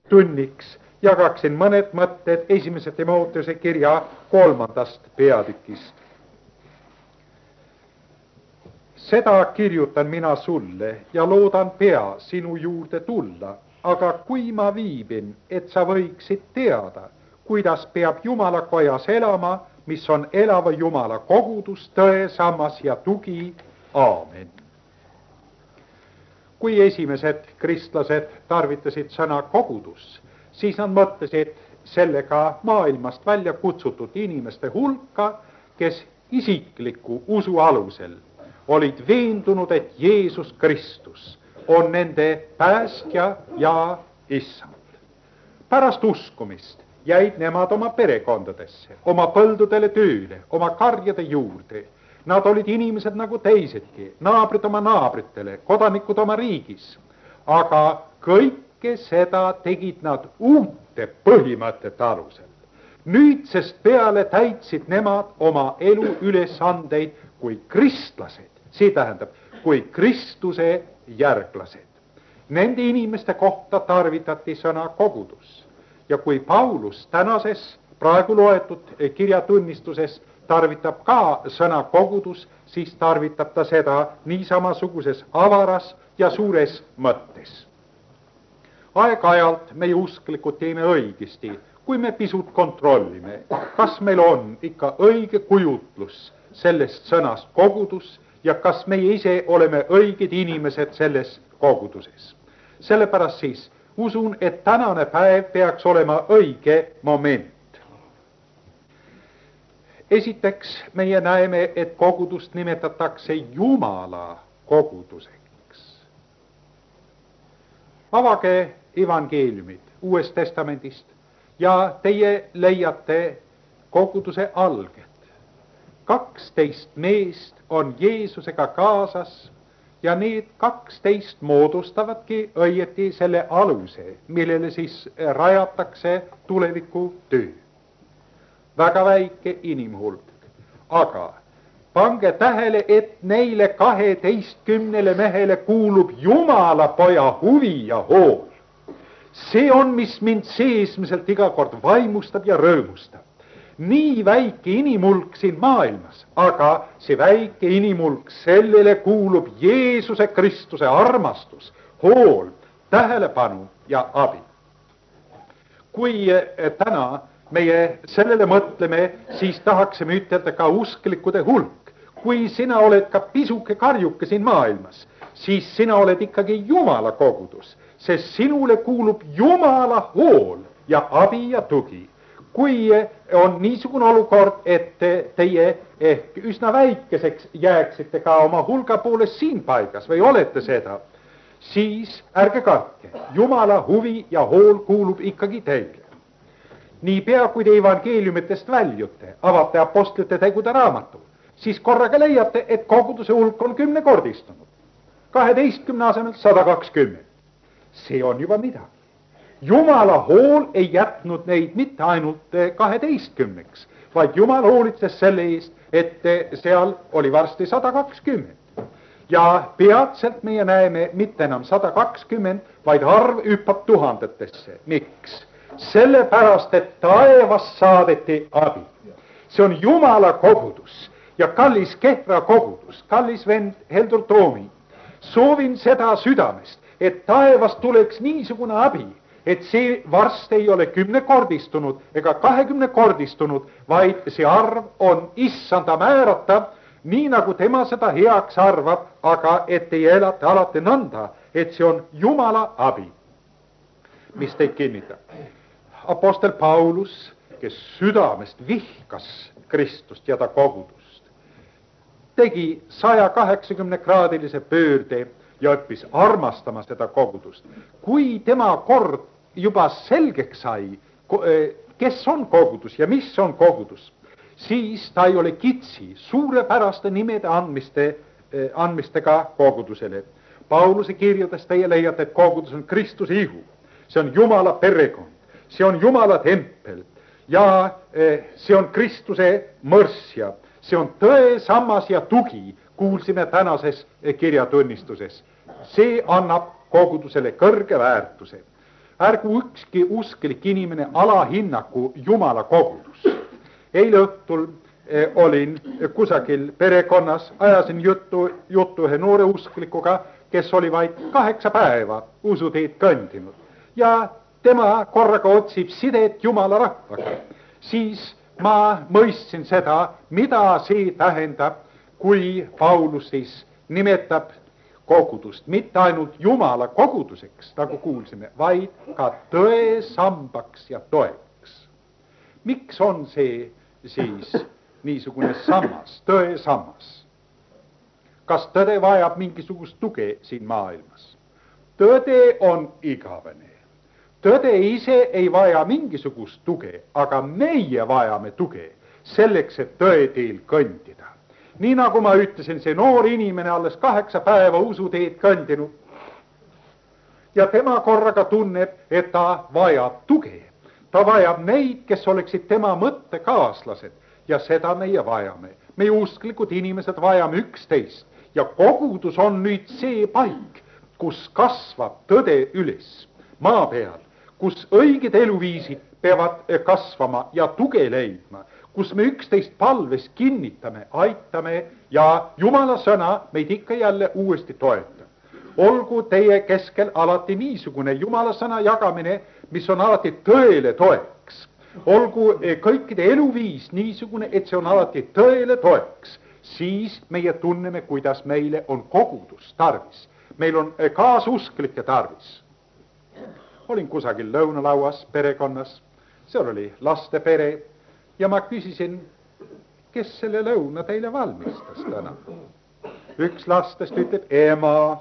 tunniks jagaksin mõned mõtted esimese Timoteuse kirja 3. peatükist. Seda kirjutan mina sulle ja loodan pea sinu juurde tulla, aga kui ma viibin, et sa võiksid teada, kuidas peab Jumala kojas elama, mis on elava Jumala kogudus, tõe sammas ja tugi. Aamen. Kui esimesed kristlased tarvitasid sõna kogudus, siis nad mõtlesid sellega maailmast välja kutsutud inimeste hulka, kes isikliku usu alusel olid veendunud, et Jeesus Kristus on nende päästja ja issand. Pärast uskumist jäid nemad oma perekondadesse, oma põldudele tööle, oma karjade juurde. Nad olid inimesed nagu teisedki, naabrid oma naabritele, kodanikud oma riigis. Aga kõike seda tegid nad uute põhimõtete alusel. Nüüdsest peale täitsid nemad oma elu ülesandeid kui kristlased, see tähendab, kui Kristuse järglased. Nende inimeste kohta tarvitati sõna kogudus. Ja kui Paulus tänases praegu loetud kirjatunnistuses tarvitab ka sõna kogudus, siis tarvitab ta seda niisamasuguses avaras ja suures mõttes. Aeg-ajalt meie usklikud teeme õigesti, kui me pisut kontrollime, kas meil on ikka õige kujutlus sellest sõnast kogudus ja kas meie ise oleme õiged inimesed selles koguduses. Sellepärast siis usun, et tänane päev peaks olema õige moment. Esiteks meie näeme, et kogudust nimetatakse Jumala koguduseks. Avage evangeeliumid Uuest Testamendist ja teie leiate koguduse alged. 12 meest on Jeesusega kaasas ja need 12 moodustavadki õieti selle aluse, millele siis rajatakse tuleviku töö. Väga väike inimhulk, aga pange tähele, et neile 12 mehele kuulub Jumala poja huvi ja hool. See on, mis mind seesmiselt iga kord vaimustab ja rõõmustab. Nii väike inimhulk siin maailmas, aga see väike inimhulk, sellele kuulub Jeesuse Kristuse armastus, hool, tähelepanu ja abi. Kui täna meie sellele mõtleme, siis tahaksime ütelda ka usklikude hulk. Kui sina oled ka pisuke karjuke siin maailmas, siis sina oled ikkagi Jumala kogudus, sest sinule kuulub Jumala hool ja abi ja tugi. Kui on niisugune olukord, et teie ehk üsna väikeseks jääksite ka oma hulga poolest siin paigas või olete seda, siis ärge kartke, Jumala huvi ja hool kuulub ikkagi teile. Niipea kui te evangeeliumitest väljute, avate apostlite tegude raamatu, siis korraga leiate, et koguduse hulk on 10-kordistunud. 12 asemel 120. See on juba midagi. Jumala hool ei jätnud neid mitte ainult 12-ks, vaid Jumal hoolitses selle eest, et seal oli varsti 120. Ja peatselt meie näeme mitte enam 120, vaid arv hüppab tuhandetesse. Miks? Sellepärast, et taevast saadeti abi. See on Jumala kogudus ja kallis Kehra kogudus, kallis vend Heldur Toomi. Soovin seda südamest, et taevast tuleks niisugune abi, et see varst ei ole 10-kordistunud ega 20-kordistunud, vaid see arv on issanda määratav, nii nagu tema seda heaks arvab, aga et teie elate alati nõnda, et see on Jumala abi, mis teid kinnitab. Apostel Paulus, kes südamest vihkas Kristust ja ta kogudust, tegi 180-kraadilise pöörde ja õppis armastama seda kogudust. Kui tema kord juba selgeks sai, kes on kogudus ja mis on kogudus, siis ta ei ole kitsi suurepäraste nimede andmistega kogudusele. Pauluse kirjades teie leiate, et kogudus on Kristuse ihu, see on Jumala perekond, see on Jumala tempel ja see on Kristuse mõrsja, see on tõe sammas ja tugi, kuulsime tänases kirjatunnistuses. See annab kogudusele kõrge väärtuse. ärgu ükski usklik inimene alahinnaku Jumala kogudust. Eile õhtul olin kusagil perekonnas, ajasin juttu ühe noore usklikuga, kes oli vaid 8 päeva usuteed kõndinud ja tema korraga otsib sidet Jumala rahvaga. Siis ma mõistsin seda, mida see tähendab, kui Paulus siis nimetab kogudust mitte ainult Jumala koguduseks, nagu kuulsime, vaid ka tõe sambaks ja toeks. Miks on see siis niisugune sammas, tõe sammas? Kas tõde vajab mingisugust tuge siin maailmas? Tõde on igavene. Tõde ise ei vaja mingisugust tuge, aga meie vajame tuge selleks, et tõe teel kõndida. Nii nagu ma ütlesin, see noor inimene alles 8 päeva usuteed kõndinud ja tema korraga tunneb, et ta vajab tuge. Ta vajab neid, kes oleksid tema mõttekaaslased ja seda meie vajame. Meie usklikud inimesed vajame üksteist ja kogudus on nüüd see paik, kus kasvab tõde üles maa peal, kus õiged eluviisid peavad kasvama ja tuge leidma, kus me üksteist palves kinnitame, aitame ja Jumala sõna meid ikka jälle uuesti toetab. Olgu teie keskel alati niisugune Jumala sõna jagamine, mis on alati tõele toeks. Olgu kõikide eluviis niisugune, et see on alati tõele toeks. Siis meie tunneme, kuidas meile on kogudus tarvis. Meil on kaasusklikke tarvis. Olin kusagil lõunalauas perekonnas, seal oli laste pere ja ma küsisin, kes selle lõuna teile valmistas täna. Üks lastest ütleb ema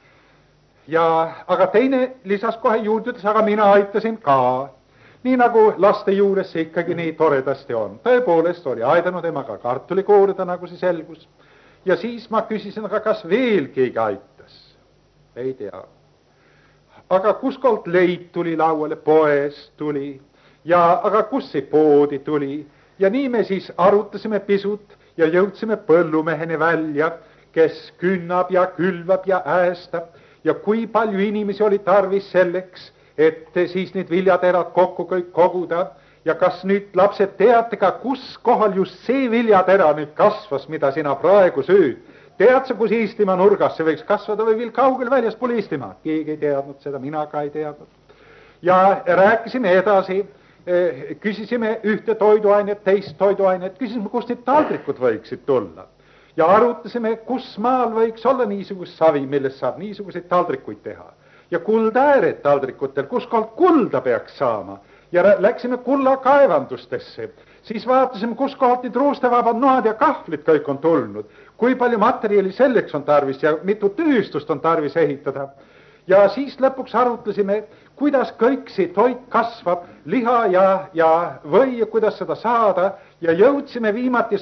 ja aga teine lisas kohe juurde, ütles, aga mina aitasin ka. Nii nagu laste juures see ikkagi nii toredasti on. Tõepoolest oli aidanud emaga kartuli koorida, nagu see selgus. Ja siis ma küsisin, aga kas veel keegi aitas? Ei tea. Aga kuskolt leid tuli lauale, poest tuli ja aga kus see poodi tuli? Ja nii me siis arutasime pisut ja jõudsime põllumeheni välja, kes künnab ja külvab ja äästab ja kui palju inimesi oli tarvis selleks, et siis need viljaterad kokku kõik koguda ja kas nüüd lapsed teate ka, kus kohal just see viljatera nüüd kasvas, mida sina praegu sööd? Tead sa, kus Eestimaa nurgas see võiks kasvada või veel kaugel väljaspool Eestimaad? Keegi ei teadnud seda, mina ka ei teadnud. Ja rääkisime edasi, küsisime ühte toiduainet, teist toiduainet, küsisime, kust need taldrikud võiksid tulla. Ja arutasime, kus maal võiks olla niisugust savi, millest saab niisuguseid taldrikuid teha. Ja kuldääred taldrikutel, kuskolt kulda peaks saama. Ja läksime kullakaevandustesse. Siis vaatasime, kuskohalt need roostevabad noad ja kahvlid kõik on tulnud. Kui palju materjali selleks on tarvis ja mitu tööstust on tarvis ehitada. Ja siis lõpuks arutlesime, kuidas kõik see toit kasvab, liha ja või ja kuidas seda saada. Ja jõudsime viimati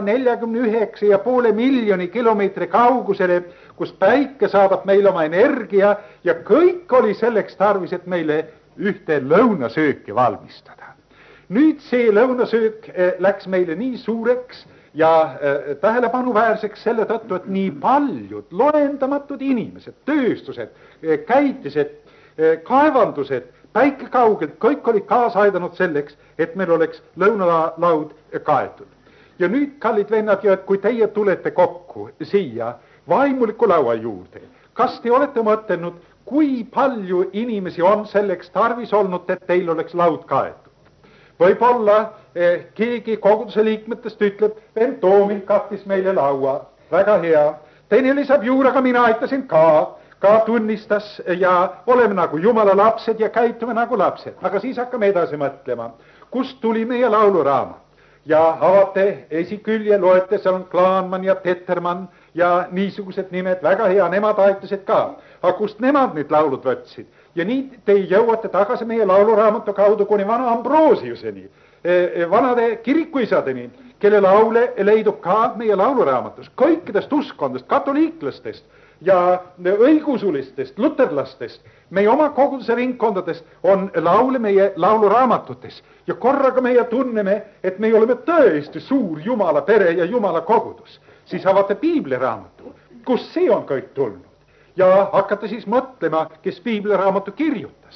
149,5 miljoni kilomeetri kaugusele, kus päike saadab meile oma energia ja kõik oli selleks tarvis, et meile ühte lõunasööki valmistada. Nüüd see lõunasöök läks meile nii suureks ja tähelepanuväärseks selle tõttu, et nii paljud loendamatud inimesed, tööstused, käitised, kaevandused, päikekaugelt, kõik olid kaasa aidanud selleks, et meil oleks lõunalaud kaetud. Ja nüüd, kallid vennad, ja et kui teie tulete kokku siia vaimuliku laua juurde, kas te olete mõtelnud, kui palju inimesi on selleks tarvis olnud, et teil oleks laud kaetud? Võib-olla keegi koguduse liikmetest ütleb, vend Toomin kattis meile laua, väga hea. Teine lisab juurde, aga mina aitasin ka tunnistas ja oleme nagu Jumala lapsed ja käitume nagu lapsed. Aga siis hakkame edasi mõtlema, kust tuli meie lauluraamat. Ja avate esikülje, loete, seal on Klaanman ja Petermann ja niisugused nimed, väga hea, nemad aitasid ka. Aga kust nemad need laulud võtsid? Ja nii te jõuate tagasi meie lauluraamatu kaudu kuni vana Ambrosiuseni, vanade kirikuisadeni, kelle laule leidub ka meie lauluraamatus. Kõikidest uskondest, katoliiklastest ja õigusulistest, luterlastest, meie oma koguduse ringkondadest on laule meie lauluraamatutes. Ja korraga meie tunneme, et me oleme tõesti suur Jumala pere ja Jumala kogudus. Siis avate piibliraamatu, kus see on kõik tulnud. Ja hakata siis mõtlema, kes piibliraamatu kirjutas.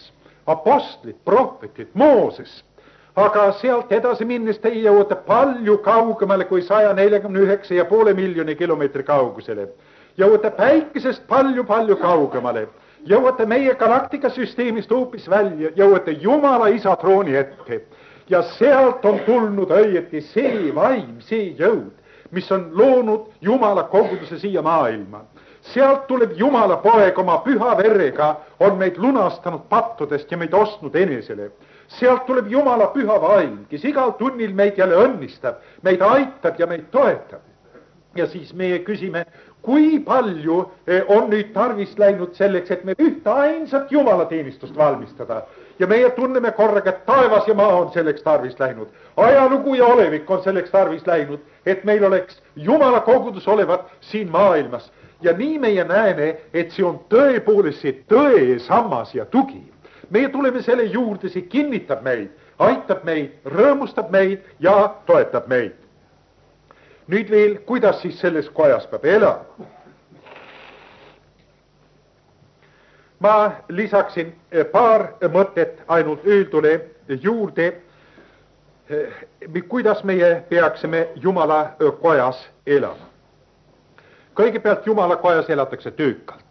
apostlid, prohvetid, Mooses. Aga sealt edasi minnes teie jõuate palju kaugemale kui 149,5 miljoni kilomeetri kaugusele. Jõuate päikesest palju kaugemale. Jõuate meie galaktikasüsteemist hoopis välja, jõuate Jumala Isa trooni ette. Ja sealt on tulnud õieti see vaim, see jõud, mis on loonud Jumala koguduse siia maailma. Sealt tuleb Jumala poeg oma püha verega, on meid lunastanud pattudest ja meid ostnud enesele. Sealt tuleb Jumala püha vaim, kes igal tunnil meid jälle õnnistab, meid aitab ja meid toetab. Ja siis meie küsime, kui palju on nüüd tarvis läinud selleks, et me ühte ainsat Jumala teenistust valmistada. Ja meie tunneme korraga, et taevas ja maa on selleks tarvis läinud. Ajalugu ja olevik on selleks tarvis läinud, et meil oleks Jumala kogudus olevat siin maailmas. Ja nii meie näeme, et see on tõepoolest see tõe sammas ja tugi. Meie tuleme selle juurde, see kinnitab meid, aitab meid, rõõmustab meid ja toetab meid. Nüüd veel, kuidas siis selles kojas peab elama? Ma lisaksin paar mõtet ainult öeldule juurde, kuidas meie peaksime Jumala kojas elama. Kõigepealt Jumala kojas elatakse töökalt.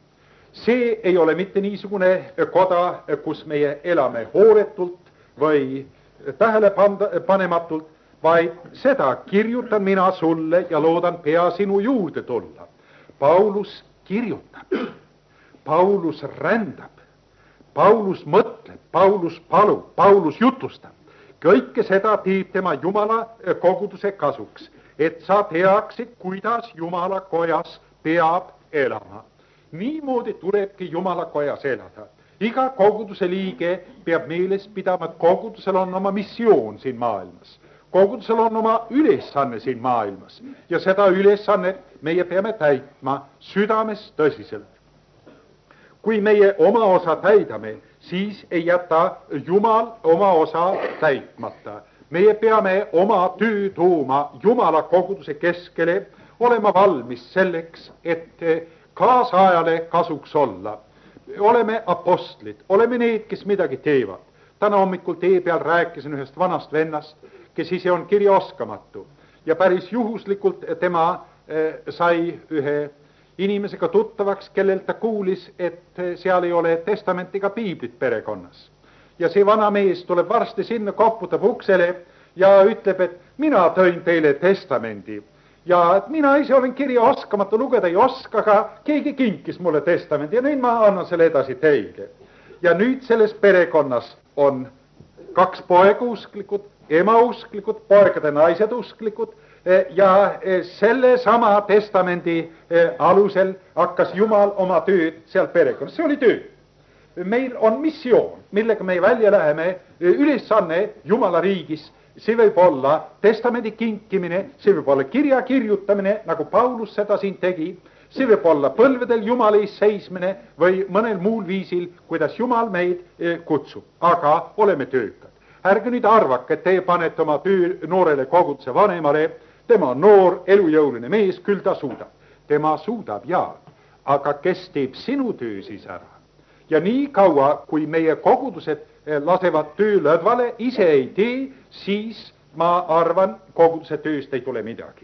See ei ole mitte niisugune koda, kus meie elame hooletult või tähelepanematult, vaid seda kirjutan mina sulle ja loodan pea sinu juurde tulla. Paulus kirjutab, Paulus rändab, Paulus mõtleb, Paulus palub, Paulus jutustab. Kõike seda teeb tema Jumala koguduse kasuks, et sa teaksid, kuidas Jumala kojas peab elama. Niimoodi tulebki Jumala kojas elada. Iga koguduse liige peab meeles pidama, et kogudusel on oma missioon siin maailmas. Kogudusel on oma ülesanne siin maailmas. Ja seda ülesannet meie peame täitma südames tõsiselt. Kui meie oma osa täidame, siis ei jäta Jumal oma osa täitmata. Meie peame oma töö tooma Jumala koguduse keskele, olema valmis selleks, et kaasajale kasuks olla. Oleme apostlid, oleme need, kes midagi teevad. Täna hommikul tee peal rääkisin ühest vanast vennast, kes ise on kirjaoskamatu. Ja päris juhuslikult tema sai ühe inimesega tuttavaks, kellelt ta kuulis, et seal ei ole testamentiga piiblit perekonnas. Ja see vana mees tuleb varsti sinna, koputab uksele ja ütleb, et mina tõin teile testamendi. Ja et mina ise olen kirja oskamatu, lugeda ei oska, aga keegi kinkis mulle testamendi ja nüüd ma annan selle edasi teile. Ja nüüd selles perekonnas on 2 poega usklikud, ema usklikud, poegade naised usklikud ja selle sama testamendi alusel hakkas Jumal oma tööd seal perekonnas. See oli töö. Meil on missioon, millega me välja läheme, ülesanne Jumala riigis. See võib olla testamendi kinkimine, see võib olla kirja kirjutamine, nagu Paulus seda siin tegi, see võib olla põlvedel Jumala ees seismine või mõnel muul viisil, kuidas Jumal meid kutsub, aga oleme töökad. Ärge nüüd arvake, et teie panete oma töö noorele koguduse vanemale, tema on noor, elujõuline mees, küll ta suudab. Tema suudab, jaa, aga kes teeb sinu töö siis ära? Ja nii kaua, kui meie kogudused lasevad töö lõdvale, ise ei tee, siis ma arvan, koguduse tööst ei tule midagi.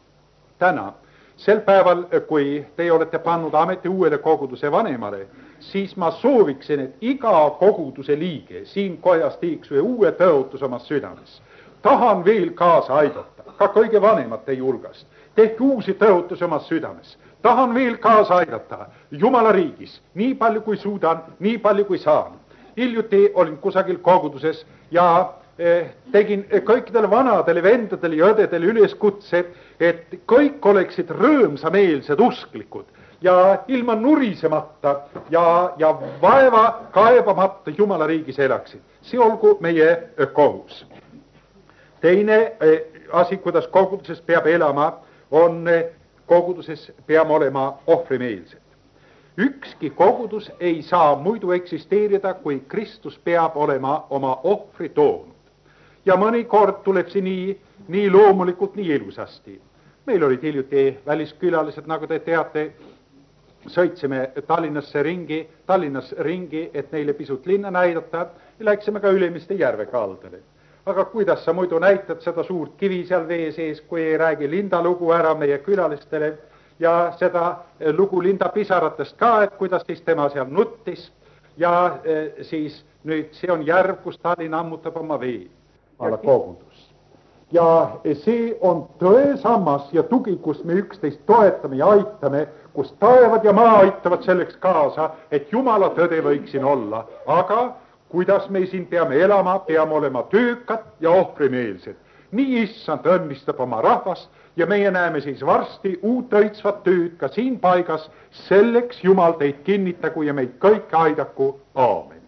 Täna, sel päeval, kui te olete pannud ameti uuele koguduse vanemale, siis ma sooviksin, et iga koguduse liige siin kojas teeks ühe uue tõotus oma südames. Tahan veel kaasa aidata, ka kõige vanemate julgast. Tehke uusi tõotusi oma südames. Tahan veel kaasa aidata Jumala riigis, nii palju kui suudan, nii palju kui saan. Hiljuti olin kusagil koguduses ja tegin kõikidele vanadele vendadele ja õdedele üleskutse, et kõik oleksid rõõmsameelsed usklikud ja ilma nurisemata ja vaeva kaebamata Jumala riigis elaksid. See olgu meie kohus. Teine asi, kuidas koguduses peab elama, on koguduses peame olema ohvrimeelsed. Ükski kogudus ei saa muidu eksisteerida, kui Kristus peab olema oma ohvri toonud. Ja mõnikord tuleb see nii loomulikult, nii ilusasti. Meil olid hiljuti väliskülalised, nagu te teate, sõitsime Tallinnas ringi, et neile pisut linna näidata ja läksime ka Ülemiste järve kaldale. Aga kuidas sa muidu näitad seda suurt kivi seal vee sees, kui ei räägi Linda lugu ära meie külalistele ja seda lugu Linda pisaratest ka, et kuidas siis tema seal nuttis ja siis nüüd see on järv, kus Tallinn ammutab oma vee. Alla kogudus. Ja see on tõesammas ja tugi, kus me üksteist toetame ja aitame, kus taevad ja maa aitavad selleks kaasa, et Jumala tõde võiks siin olla. Aga kuidas me siin peame elama, peame olema töökad ja ohvrimeelsed. Nii issand õnnistab oma rahvast ja meie näeme siis varsti uut õitsvat tööd ka siin paigas. Selleks Jumal teid kinnitagu ja meid kõike aidaku. Aamen.